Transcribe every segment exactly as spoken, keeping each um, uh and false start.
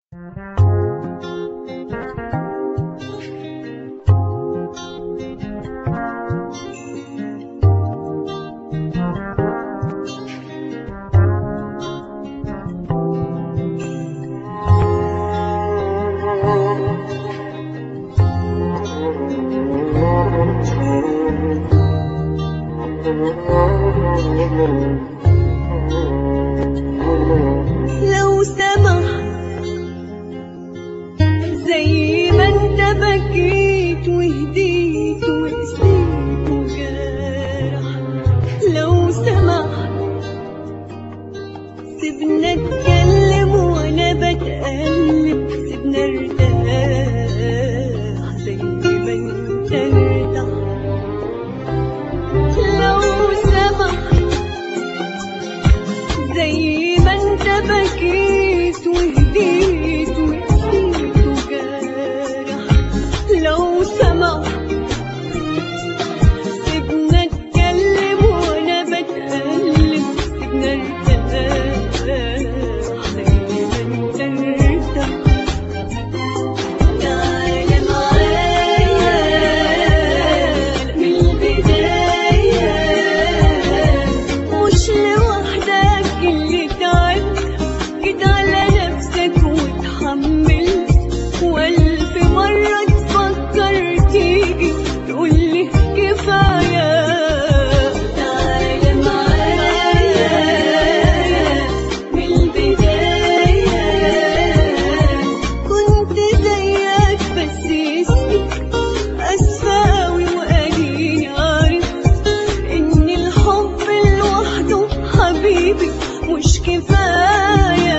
لو سمحت زي ما انت بكيت وهديت وقسيت وجرح، لو سمحت سيبنا اتكلم وانا بتألم، سيبنا ارتاح زي ما انت ارتاح. لو سمحت زي ما انت بكيت وهديت وقسيت وجرح، لو سمحت سيبنا اتكلم وانا بتألم، سيبنا ارتاح زي ما انت ارتاح. تعالى معايا من البداية، مش لوحدك اللي تعبت، جيت على نفسك وتحملت، والف مرة تفكر تيجي تقولي كفاية. تعالى معايا من البداية، كنت زيك بس اسمي أسفة أوي، وأديني عرفت إن الحب لوحده حبيبي مش كفاية.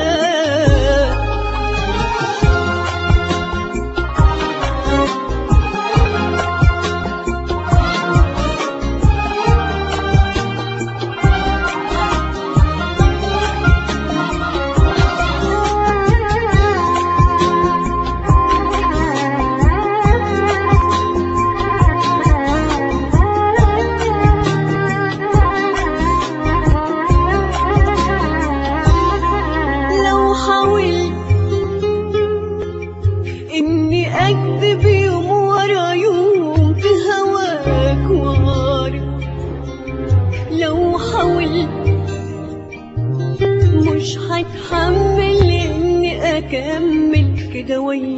لو حاولت إني أكذب يوم ورا يوم في هواك وعارف، لو حاولت مش هتحمل إني أكمل كده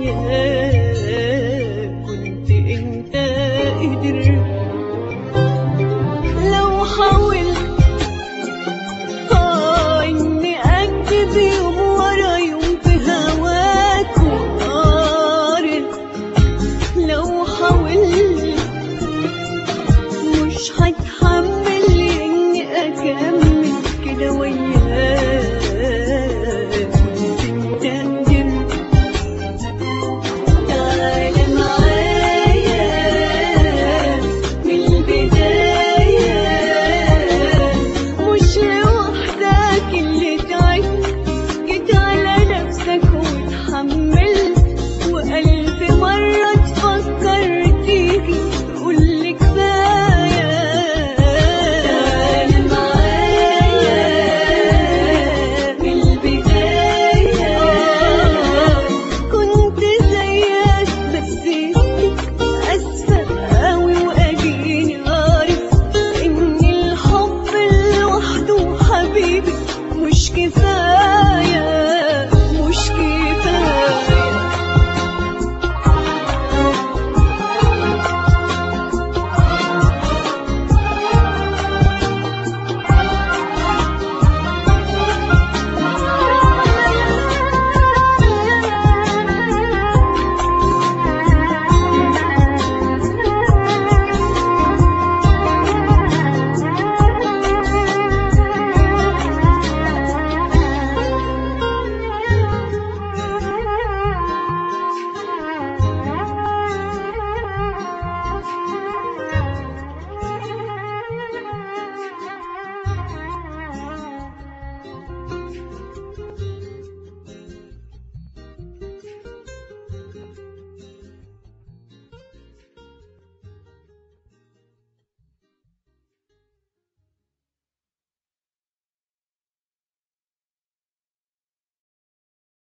وياك، كنت أنت قدرت. لو حاولت